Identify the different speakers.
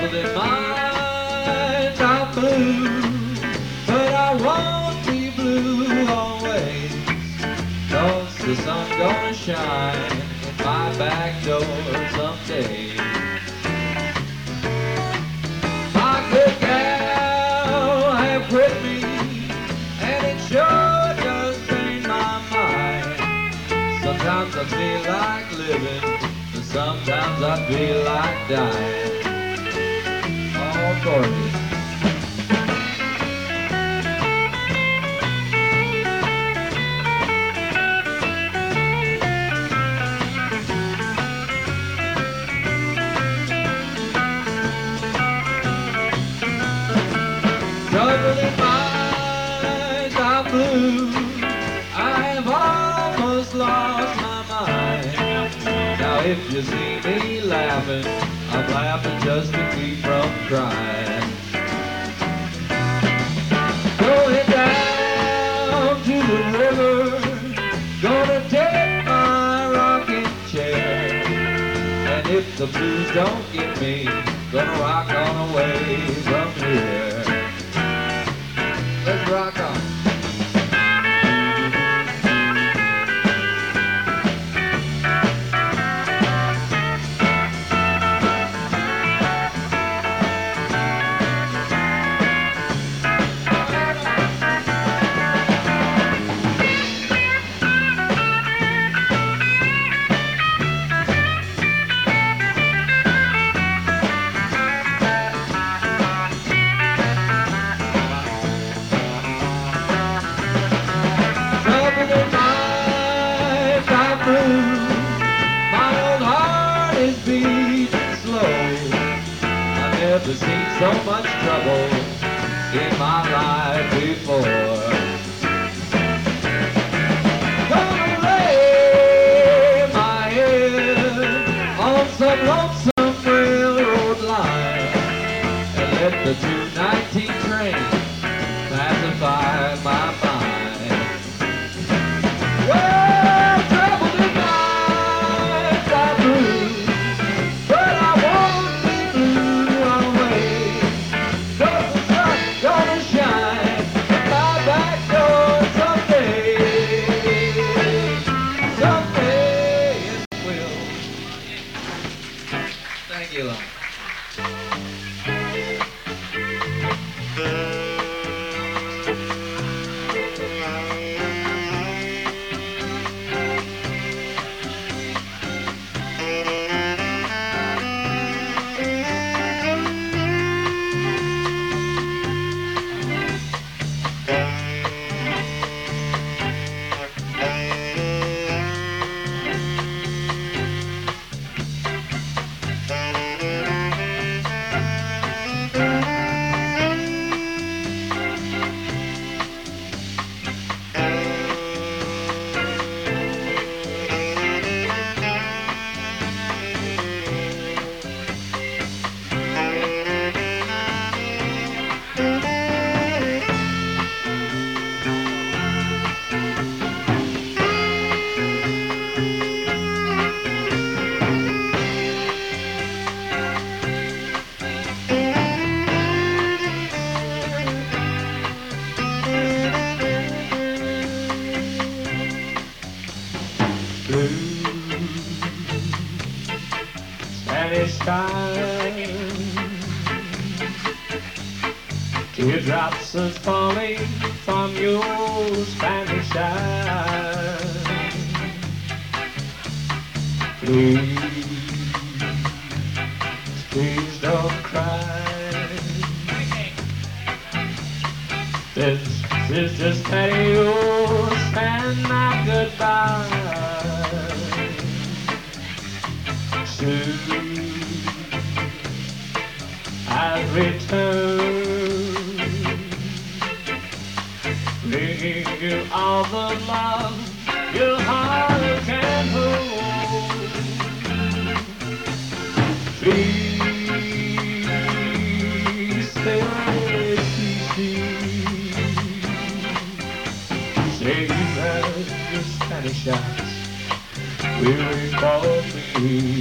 Speaker 1: Troubled in mind, I'm blue, but I won't be blue always, 'cause the sun's gonna shine in my back door someday. My good gal have quit me, and it sure does drain my mind. Sometimes I feel like living, and sometimes I feel like dying. Oh, gorgeous. Troubled in mind, I'm blue, I have almost lost my mind. Now if you see me laughing, I'm laughing just to keep from crying. Going down to the river, gonna take my rocking chair, and if the blues don't get me, gonna rock on away from here. Let's rock on. My old heart is beating slow. I've never seen so much trouble in my life before. Gonna lay my head on some lonesome railroad line and let the 219 train pacify my mind. Well, troubled in mind, I'm blue, but I won't be blue always, 'cause the sun's gonna shine at my back door someday. Someday it will. Thank you, Lon. Blue Spanish time, teardrops are falling from your Spanish eyes. Please don't cry. This is just adios and my goodbye. Soon I'll return, bringing you all the love your heart can hold. Please stay easy. Say that your Spanish eyes will recall me.